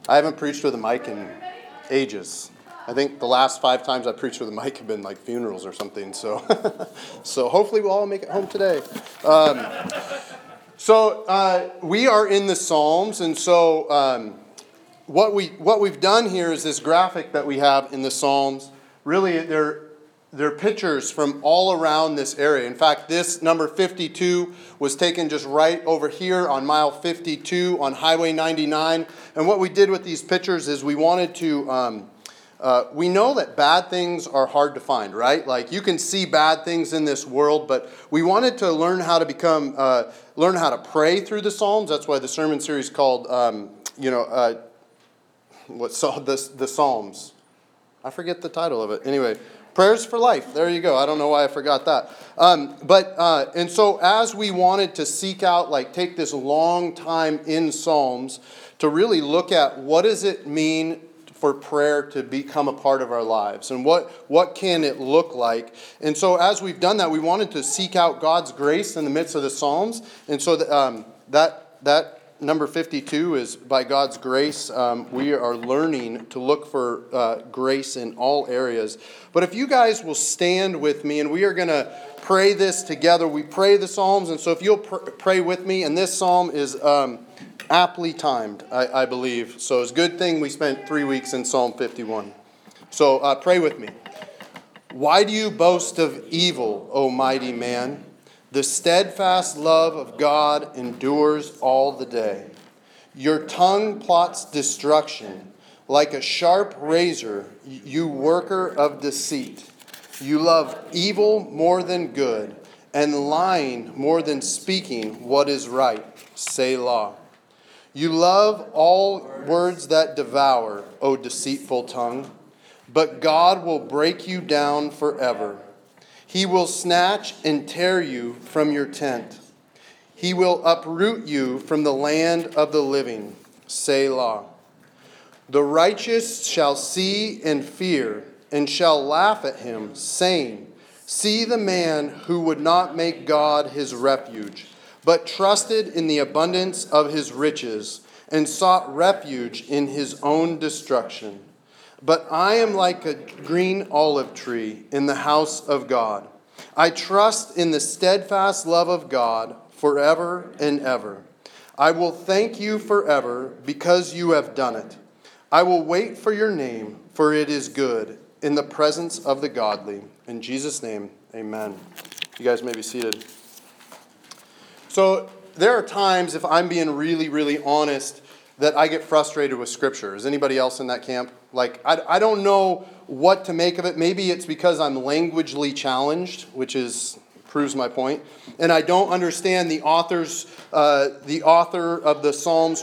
I haven't preached with a mic in ages. I think the last 5 times I preached with a mic have been like funerals or something. So, so hopefully we'll all make it home today. We are in the Psalms, and so what we've done here is this graphic that we have in the Psalms. Really, they're pictures from all around this area. In fact, this number 52 was taken just right over here on mile 52 on Highway 99. And what we did with these pictures is we wanted to, we know that bad things are hard to find, right? Like you can see bad things in this world, but we wanted to learn how to learn how to pray through the Psalms. That's why the sermon series called, the Psalms. I forget the title of it. Anyway, Prayers for Life. There you go. I don't know why I forgot that. And so as we wanted to seek out, take this long time in Psalms to really look at what does it mean for prayer to become a part of our lives, and what can it look like. And so as we've done that, we wanted to seek out God's grace in the midst of the Psalms. And so that number 52 is by God's grace. We are learning to look for grace in all areas. But if you guys will stand with me, and we are going to pray this together. We pray the Psalms, and so if you'll pray with me, and this psalm is aptly timed, I believe. So it's a good thing we spent 3 weeks in Psalm 51. So pray with me. Why do you boast of evil, O mighty man? The steadfast love of God endures all the day. Your tongue plots destruction. Like a sharp razor, you worker of deceit. You love evil more than good, and lying more than speaking what is right. Selah. You love all words that devour, O deceitful tongue. But God will break you down forever. He will snatch and tear you from your tent. He will uproot you from the land of the living. Selah. The righteous shall see and fear, and shall laugh at him, saying, See the man who would not make God his refuge, but trusted in the abundance of his riches, and sought refuge in his own destruction. But I am like a green olive tree in the house of God. I trust in the steadfast love of God forever and ever. I will thank you forever because you have done it. I will wait for your name, for it is good, in the presence of the godly. In Jesus' name, amen. You guys may be seated. So there are times, if I'm being really, really honest, that I get frustrated with Scripture. Is anybody else in that camp? I don't know what to make of it. Maybe it's because I'm languagely challenged, which proves my point. And I don't understand the author of the Psalms,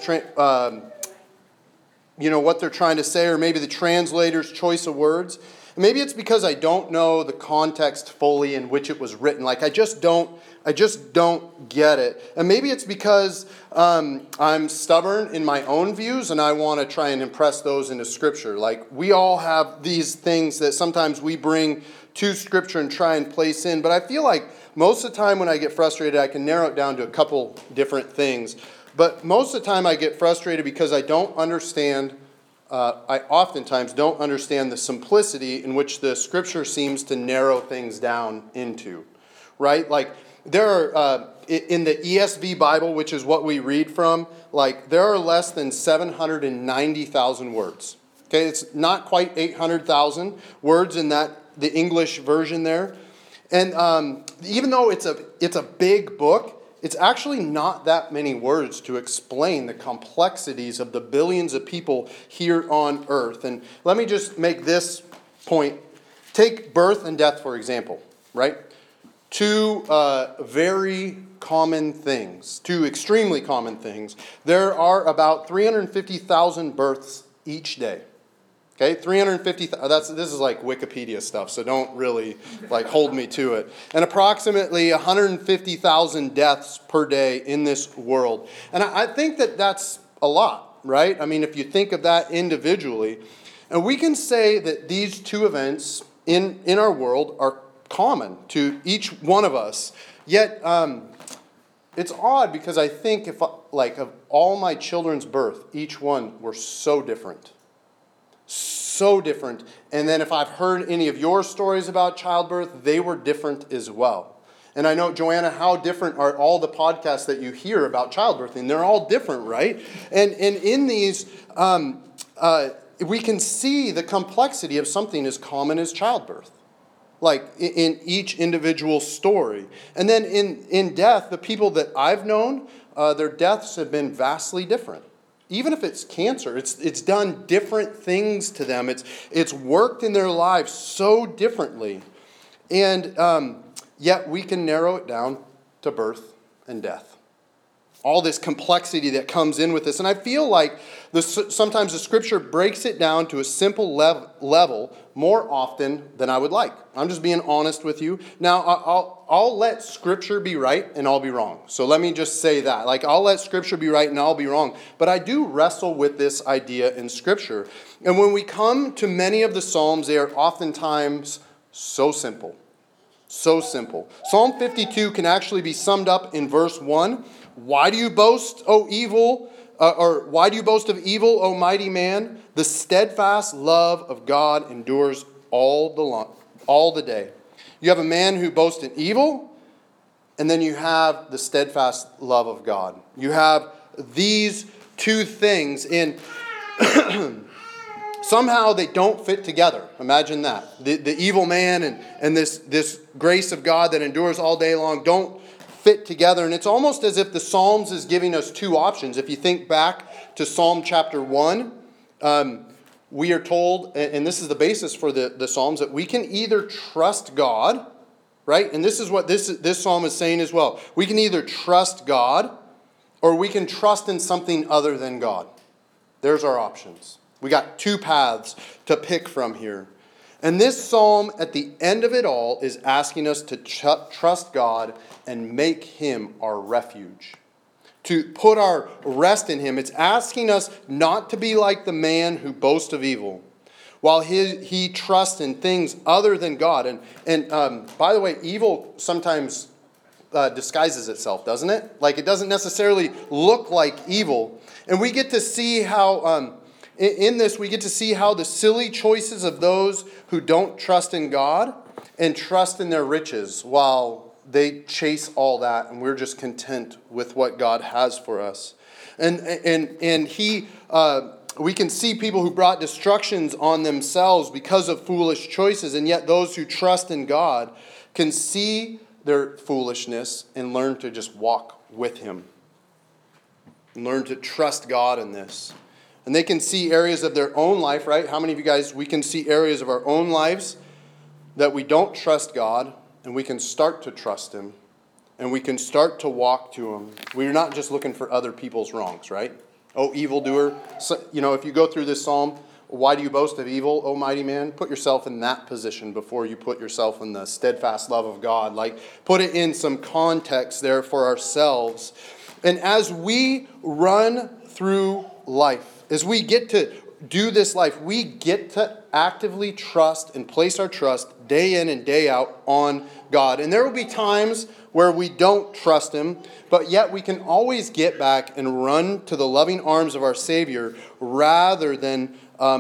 what they're trying to say, or maybe the translator's choice of words. And maybe it's because I don't know the context fully in which it was written. I just don't get it. And maybe it's because I'm stubborn in my own views and I want to try and impress those into Scripture. We all have these things that sometimes we bring to Scripture and try and place in. But I feel like most of the time when I get frustrated, I can narrow it down to a couple different things. But most of the time I get frustrated because I don't understand, I oftentimes don't understand the simplicity in which the Scripture seems to narrow things down into, right? There are, in the ESV Bible, which is what we read from, there are less than 790,000 words. Okay, it's not quite 800,000 words in the English version there. And even though it's a big book, it's actually not that many words to explain the complexities of the billions of people here on earth. And let me just make this point. Take birth and death, for example, right? Two very common things, two extremely common things. There are about 350,000 births each day. Okay, 350,000, this is like Wikipedia stuff, so don't really hold me to it. And approximately 150,000 deaths per day in this world. And I think that that's a lot, right? I mean, if you think of that individually. And we can say that these two events in our world are common to each one of us. Yet it's odd because I think if, like, of all my children's birth, each one were so different. So different. And then if I've heard any of your stories about childbirth, they were different as well. And I know, Joanna, how different are all the podcasts that you hear about childbirthing? They're all different, right? And in these, we can see the complexity of something as common as childbirth, like in each individual story. And then in death, the people that I've known, their deaths have been vastly different. Even if it's cancer, it's done different things to them. It's worked in their lives so differently. And yet we can narrow it down to birth and death. All this complexity that comes in with this. And I feel like sometimes the Scripture breaks it down to a simple level more often than I would like. I'm just being honest with you. Now, I'll let Scripture be right and I'll be wrong. So let me just say that. Like, I'll let Scripture be right and I'll be wrong. But I do wrestle with this idea in Scripture. And when we come to many of the Psalms, they are oftentimes so simple. So simple. Psalm 52 can actually be summed up in verse 1. Why do you boast, O evil, or why do you boast of evil, O mighty man? The steadfast love of God endures all the day. You have a man who boasts in evil, and then you have the steadfast love of God. You have these two things in somehow they don't fit together. Imagine that. The evil man and this grace of God that endures all day long don't fit together. And it's almost as if the Psalms is giving us two options. If you think back to Psalm chapter 1, we are told, and this is the basis for the Psalms, that we can either trust God, right? And this is what this Psalm is saying as well. We can either trust God or we can trust in something other than God. There's our options. We got two paths to pick from here. And this psalm, at the end of it all, is asking us to trust God and make Him our refuge. To put our rest in Him. It's asking us not to be like the man who boasts of evil, while he trusts in things other than God. And by the way, evil sometimes disguises itself, doesn't it? Like, it doesn't necessarily look like evil. And we get to see how... in this, we get to see how the silly choices of those who don't trust in God and trust in their riches, while they chase all that, and we're just content with what God has for us. And we can see people who brought destructions on themselves because of foolish choices, and yet those who trust in God can see their foolishness and learn to just walk with Him. And learn to trust God in this. And they can see areas of their own life, right? How many of you guys, we can see areas of our own lives that we don't trust God, and we can start to trust Him, and we can start to walk to Him. We're not just looking for other people's wrongs, right? Oh, evildoer. So, if you go through this psalm, why do you boast of evil, O mighty man? Put yourself in that position before you put yourself in the steadfast love of God. Like, put it in some context there for ourselves. And as we run through life, as we get to do this life, we get to actively trust and place our trust day in and day out on God. And there will be times where we don't trust Him, but yet we can always get back and run to the loving arms of our Savior rather than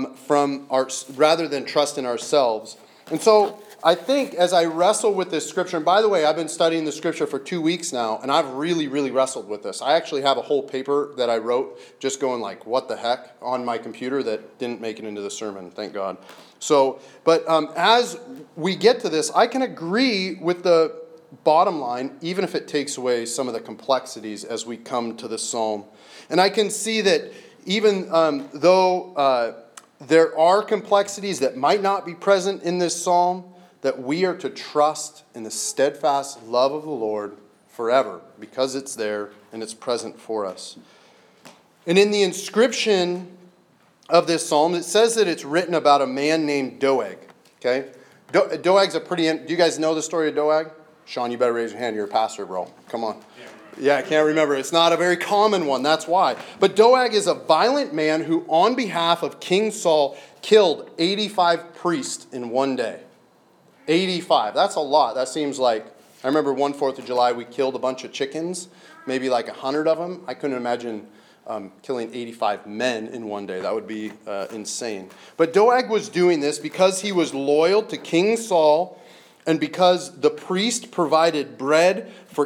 trust in ourselves. And so I think as I wrestle with this scripture, and by the way, I've been studying the scripture for 2 weeks now, and I've really, really wrestled with this. I actually have a whole paper that I wrote just going like, what the heck, on my computer that didn't make it into the sermon, thank God. So, but as we get to this, I can agree with the bottom line, even if it takes away some of the complexities as we come to the psalm. And I can see that even though there are complexities that might not be present in this psalm, that we are to trust in the steadfast love of the Lord forever, because it's there and it's present for us. And in the inscription of this psalm, it says that it's written about a man named Doeg. Okay, Doeg's do you guys know the story of Doeg? Sean, you better raise your hand. You're a pastor, bro. Come on. Yeah, I can't remember. It's not a very common one. That's why. But Doeg is a violent man who, on behalf of King Saul, killed 85 priests in one day. 85. That's a lot. That seems like, I remember one 4th of July, we killed a bunch of chickens. maybe like 100 of them. I couldn't imagine killing 85 men in one day. That would be insane. But Doeg was doing this because he was loyal to King Saul, and because the priest provided bread for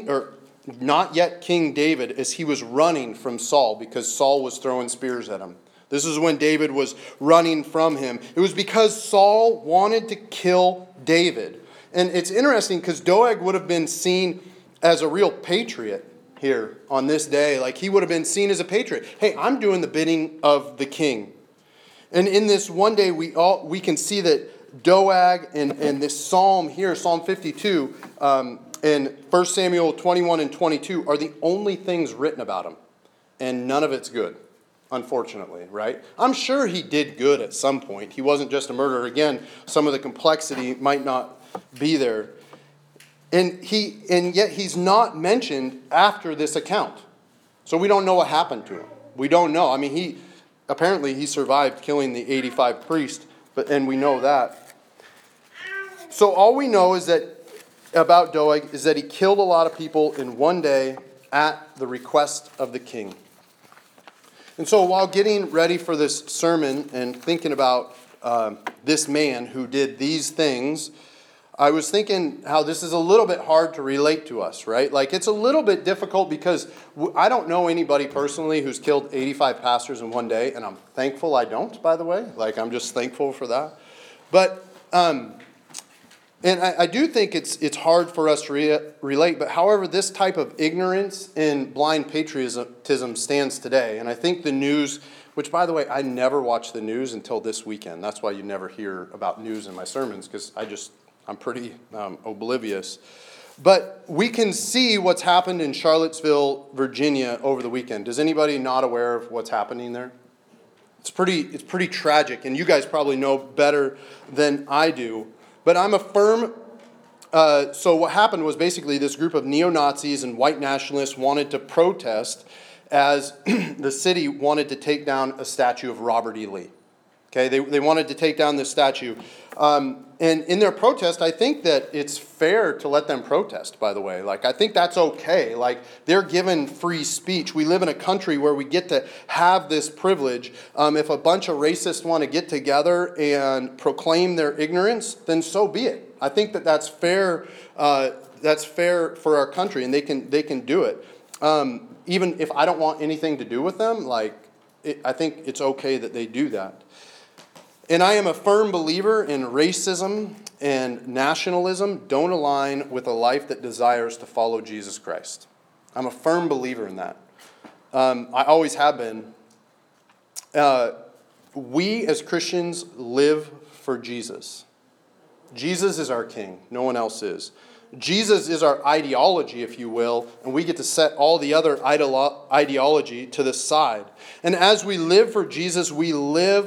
not yet King David, as he was running from Saul because Saul was throwing spears at him. This is when David was running from him. It was because Saul wanted to kill David. And it's interesting because Doeg would have been seen as a real patriot here on this day. Like, he would have been seen as a patriot. Hey, I'm doing the bidding of the king. And in this one day, we can see that Doeg and this psalm here, Psalm 52, and 1 Samuel 21 and 22 are the only things written about him. And none of it's good, unfortunately, right? I'm sure he did good at some point. He wasn't just a murderer. Again, some of the complexity might not be there. And yet he's not mentioned after this account. So we don't know what happened to him. We don't know. I mean, apparently he survived killing the 85 priests, and we know that. So all we know is that about Doeg is that he killed a lot of people in one day at the request of the king. And so while getting ready for this sermon and thinking about this man who did these things, I was thinking how this is a little bit hard to relate to us, right? Like, it's a little bit difficult because I don't know anybody personally who's killed 85 pastors in one day, and I'm thankful I don't, by the way. Like, I'm just thankful for that. But, and I do think it's hard for us to relate, but however, this type of ignorance and blind patriotism stands today. And I think the news, which, by the way, I never watch the news until this weekend. That's why you never hear about news in my sermons, because I'm pretty oblivious. But we can see what's happened in Charlottesville, Virginia over the weekend. Is anybody not aware of what's happening there? It's pretty tragic, and you guys probably know better than I do. But I'm a firm... So what happened was basically this group of neo-Nazis and white nationalists wanted to protest as the city wanted to take down a statue of Robert E. Lee. Okay, they wanted to take down this statue. And in their protest, I think that it's fair to let them protest, by the way. Like, I think that's okay. Like, they're given free speech. We live in a country where we get to have this privilege. If a bunch of racists want to get together and proclaim their ignorance, then so be it. I think that that's fair. That's fair for our country, and they can do it. Even if I don't want anything to do with them, I think it's okay that they do that. And I am a firm believer in racism and nationalism don't align with a life that desires to follow Jesus Christ. I'm a firm believer in that. I always have been. We as Christians live for Jesus. Jesus is our king. No one else is. Jesus is our ideology, if you will, and we get to set all the other ideology to the side. And as we live for Jesus, we live...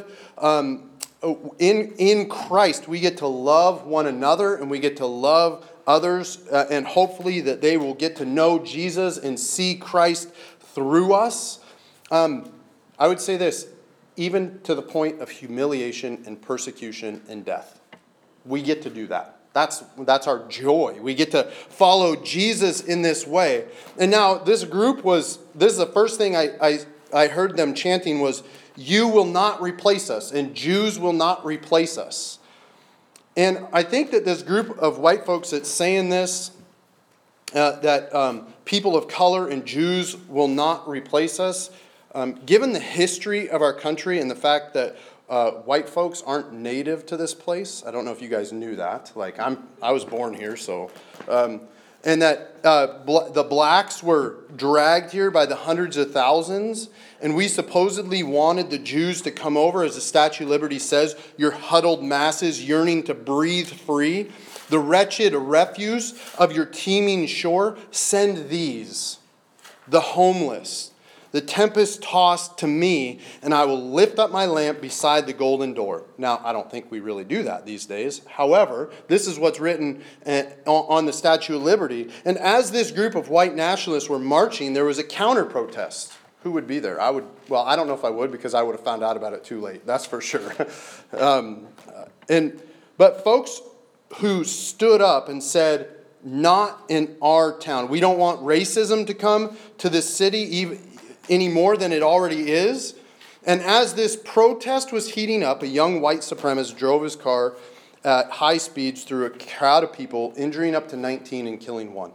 In Christ, we get to love one another and we get to love others, and hopefully that they will get to know Jesus and see Christ through us. I would say this, even to the point of humiliation and persecution and death. We get to do that. That's our joy. We get to follow Jesus in this way. And now this is the first thing I heard them chanting was, "You will not replace us, and Jews will not replace us." And I think that this group of white folks that's saying this, that people of color and Jews will not replace us, given the history of our country and the fact that white folks aren't native to this place. I don't know if you guys knew that. Like, I was born here, so... and that the blacks were dragged here by the hundreds of thousands, and we supposedly wanted the Jews to come over, as the Statue of Liberty says, your huddled masses yearning to breathe free. The wretched refuse of your teeming shore, send these, the homeless, the tempest-tossed to me, and I will lift up my lamp beside the golden door. Now, I don't think we really do that these days. However, this is what's written on the Statue of Liberty. And as this group of white nationalists were marching, there was a counter-protest. Who would be there? I don't know if I would, because I would have found out about it too late. That's for sure. But folks who stood up and said, not in our town. We don't want racism to come to this city any more than it already is. And as this protest was heating up, a young white supremacist drove his car at high speeds through a crowd of people, injuring up to 19 and killing one.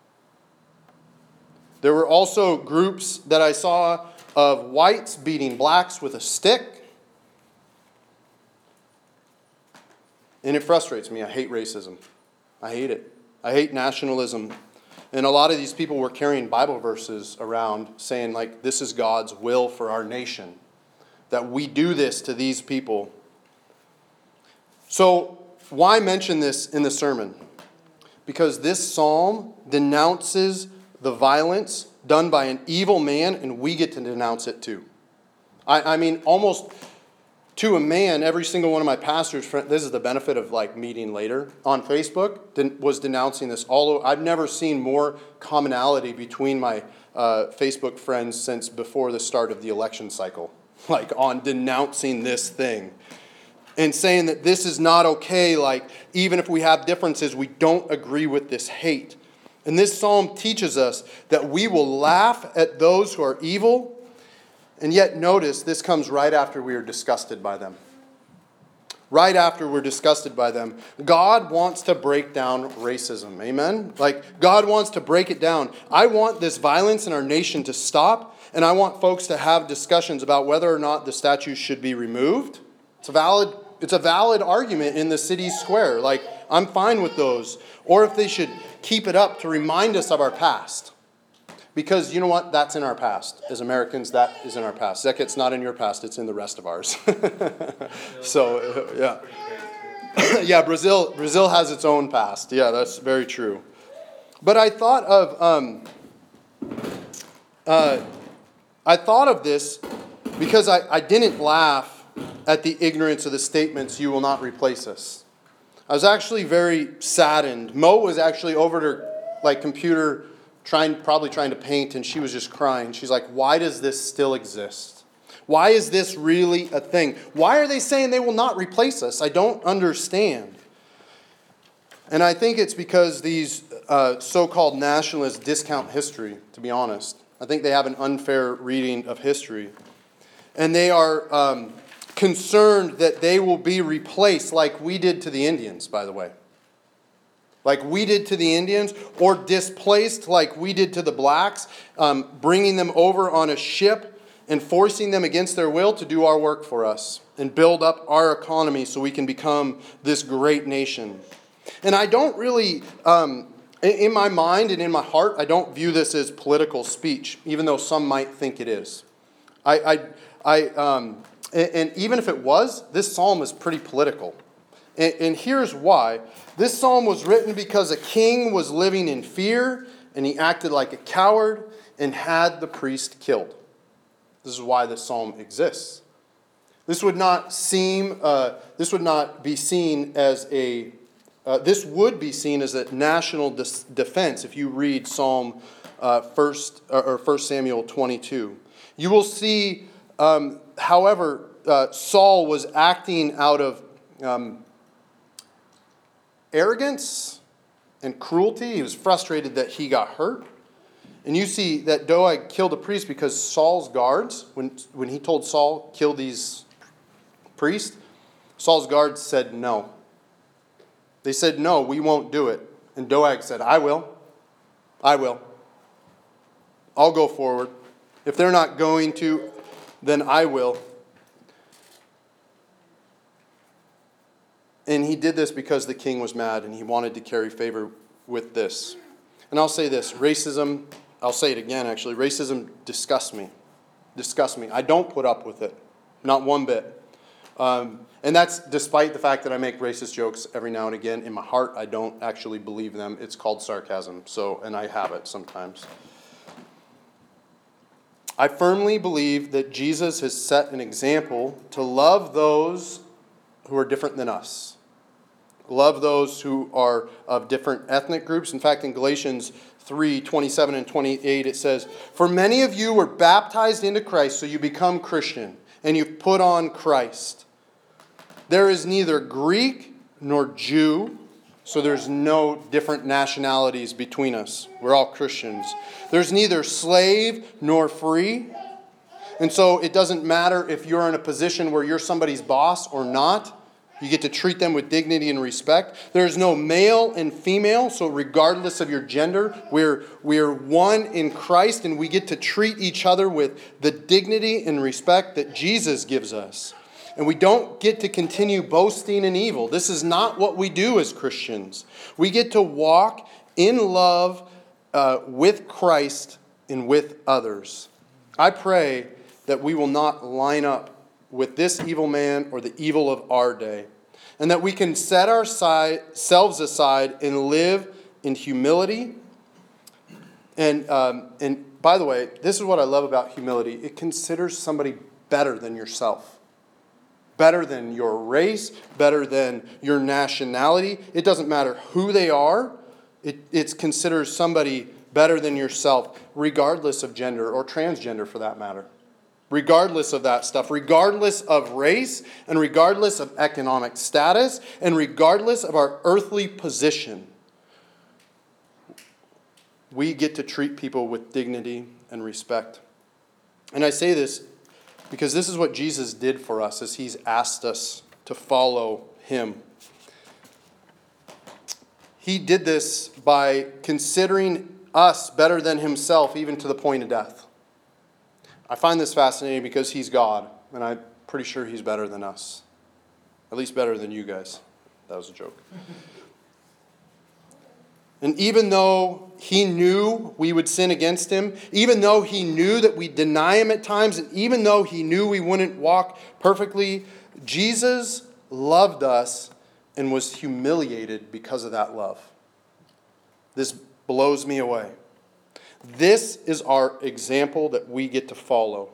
There were also groups that I saw of whites beating blacks with a stick. And it frustrates me. I hate racism. I hate it. I hate nationalism. And a lot of these people were carrying Bible verses around saying, like, this is God's will for our nation, that we do this to these people. So why mention this in the sermon? Because this psalm denounces the violence done by an evil man, and we get to denounce it too. I mean, almost to a man, every single one of my pastors' friends, this is the benefit of like meeting later, on Facebook, was denouncing this. I've never seen more commonality between my Facebook friends since before the start of the election cycle, like on denouncing this thing and saying that this is not okay. Like, even if we have differences, we don't agree with this hate. And this psalm teaches us that we will laugh at those who are evil. And yet, notice, this comes right after we are disgusted by them. Right after we're disgusted by them. God wants to break down racism. Amen? Like, God wants to break it down. I want this violence in our nation to stop. And I want folks to have discussions about whether or not the statues should be removed. It's a valid argument in the city square. Like, I'm fine with those. Or if they should keep it up to remind us of our past. Because you know what? That's in our past. As Americans, that is in our past. Zeket's not in your past. It's in the rest of ours. So, yeah. Yeah, Brazil has its own past. Yeah, that's very true. But I thought of this because I didn't laugh at the ignorance of the statements, "You will not replace us." I was actually very saddened. Mo was actually over to her computer probably trying to paint, and she was just crying. She's like, why does this still exist? Why is this really a thing? Why are they saying they will not replace us? I don't understand. And I think it's because these so-called nationalists discount history, to be honest. I think they have an unfair reading of history. And they are concerned that they will be replaced like we did to the Indians, by the way. Like we did to the Indians, or displaced like we did to the blacks, bringing them over on a ship and forcing them against their will to do our work for us and build up our economy so we can become this great nation. And I don't really, in my mind and in my heart, I don't view this as political speech, even though some might think it is. And even if it was, this psalm is pretty political. And here's why. This psalm was written because a king was living in fear, and he acted like a coward and had the priest killed. This is why this psalm exists. This would not be seen as a national defense if you read Psalm 1 Samuel 22. You will see, however, Saul was acting out of arrogance and cruelty. He was frustrated that he got hurt. And you see that Doeg killed a priest because Saul's guards, when he told Saul, kill these priests, Saul's guards said no. They said, no, we won't do it. And Doeg said, I will. I'll go forward. If they're not going to, then I will. And he did this because the king was mad and he wanted to carry favor with this. And I'll say this, racism, I'll say it again actually, racism disgusts me. Disgusts me. I don't put up with it. Not one bit. And that's despite the fact that I make racist jokes every now and again. In my heart, I don't actually believe them. It's called sarcasm. And I have it sometimes. I firmly believe that Jesus has set an example to love those who are different than us. Love those who are of different ethnic groups. In fact, in Galatians 3:27 and 28, it says, for many of you were baptized into Christ, so you become Christian, and you've put on Christ. There is neither Greek nor Jew, So there's no different nationalities between us. We're all Christians. There's neither slave nor free. And so it doesn't matter if you're in a position where you're somebody's boss or not. You get to treat them with dignity and respect. There's no male and female, so regardless of your gender, we're one in Christ, and we get to treat each other with the dignity and respect that Jesus gives us. And we don't get to continue boasting in evil. This is not what we do as Christians. We get to walk in love with Christ and with others. I pray that we will not line up with this evil man or the evil of our day, and that we can set ourselves aside and live in humility. And by the way, this is what I love about humility. It considers somebody better than yourself, better than your race, better than your nationality. It doesn't matter who they are. It considers somebody better than yourself, regardless of gender or transgender for that matter. Regardless of that stuff, regardless of race, and regardless of economic status, and regardless of our earthly position, we get to treat people with dignity and respect. And I say this because this is what Jesus did for us as he's asked us to follow him. He did this by considering us better than himself, even to the point of death. I find this fascinating because he's God, and I'm pretty sure he's better than us. At least better than you guys. That was a joke. And even though he knew we would sin against him, even though he knew that we'd deny him at times, and even though he knew we wouldn't walk perfectly, Jesus loved us and was humiliated because of that love. This blows me away. This is our example that we get to follow.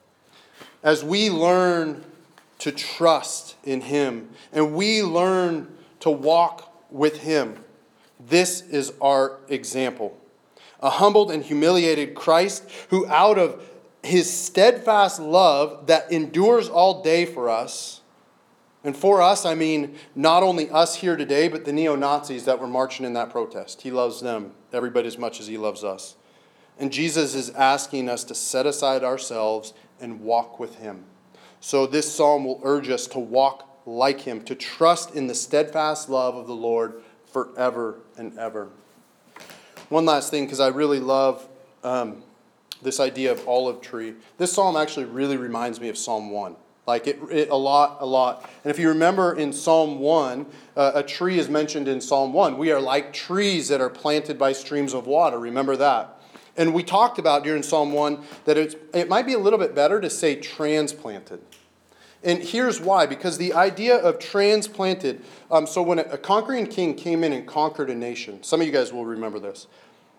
As we learn to trust in him and we learn to walk with him, this is our example. A humbled and humiliated Christ who out of his steadfast love that endures all day for us, and for us, I mean not only us here today, but the neo-Nazis that were marching in that protest. He loves them every bit as much as he loves us. And Jesus is asking us to set aside ourselves and walk with him. So this psalm will urge us to walk like him, to trust in the steadfast love of the Lord forever and ever. One last thing, because I really love this idea of olive tree. This psalm actually really reminds me of Psalm 1. Like it a lot. And if you remember in Psalm 1, a tree is mentioned in Psalm 1. We are like trees that are planted by streams of water. Remember that. And we talked about during Psalm 1 that it might be a little bit better to say transplanted. And here's why. Because the idea of transplanted, so when a conquering king came in and conquered a nation, some of you guys will remember this.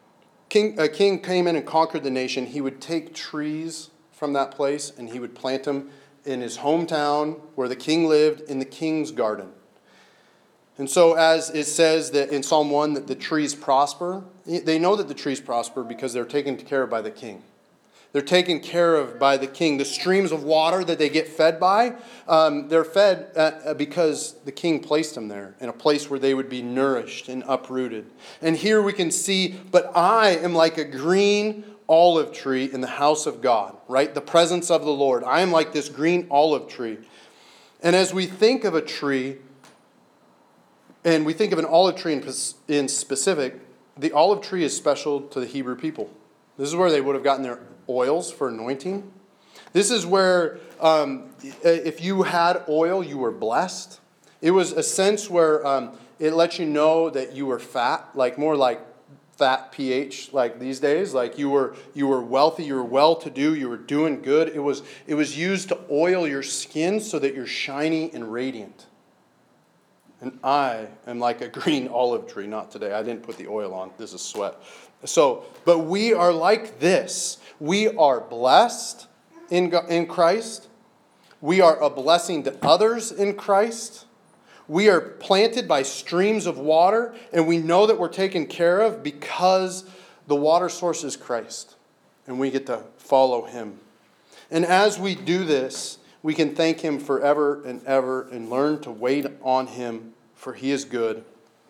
A king came in and conquered the nation. He would take trees from that place and he would plant them in his hometown where the king lived, in the king's garden. And so as it says that in Psalm 1 that the trees prosper, they know that the trees prosper because they're taken care of by the king. They're taken care of by the king. The streams of water that they get fed by, they're fed because the king placed them there in a place where they would be nourished and uprooted. And here we can see, but I am like a green olive tree in the house of God, right? The presence of the Lord. I am like this green olive tree. And as we think of a tree, and we think of an olive tree in specific, the olive tree is special to the Hebrew people. This is where they would have gotten their oils for anointing. This is where if you had oil, you were blessed. It was a sense where it let you know that you were fat, like more like fat pH, like these days. Like you were wealthy, you were well-to-do, you were doing good. It was used to oil your skin so that you're shiny and radiant. And I am like a green olive tree. Not today. I didn't put the oil on. This is sweat. But we are like this. We are blessed in Christ. We are a blessing to others in Christ. We are planted by streams of water, and we know that we're taken care of because the water source is Christ, and we get to follow him. And as we do this, we can thank him forever and ever and learn to wait on him, for he is good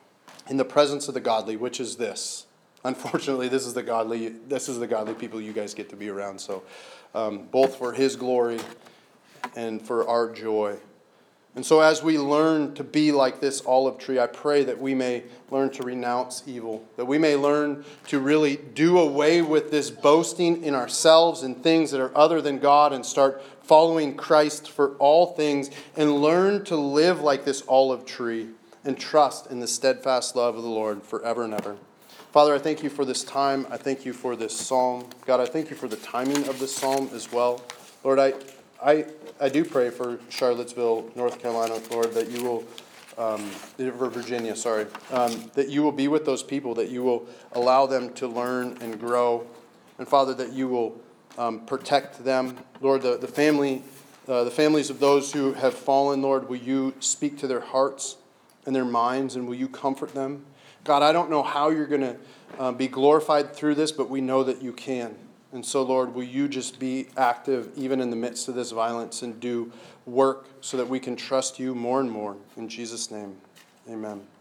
in the presence of the godly, which is this. Unfortunately, this is the godly people you guys get to be around. So both for his glory and for our joy. And so as we learn to be like this olive tree, I pray that we may learn to renounce evil, that we may learn to really do away with this boasting in ourselves and things that are other than God and start following Christ for all things and learn to live like this olive tree and trust in the steadfast love of the Lord forever and ever. Father, I thank you for this time. I thank you for this psalm. God, I thank you for the timing of this psalm as well. Lord, I do pray for Charlottesville, North Carolina, Lord, that you will, for Virginia, that you will be with those people, that you will allow them to learn and grow. And Father, that you will protect them. Lord, the families of those who have fallen, Lord, will you speak to their hearts and their minds, and will you comfort them? God, I don't know how you're going to be glorified through this, but we know that you can. And so, Lord, will you just be active even in the midst of this violence and do work so that we can trust you more and more. In Jesus' name, amen.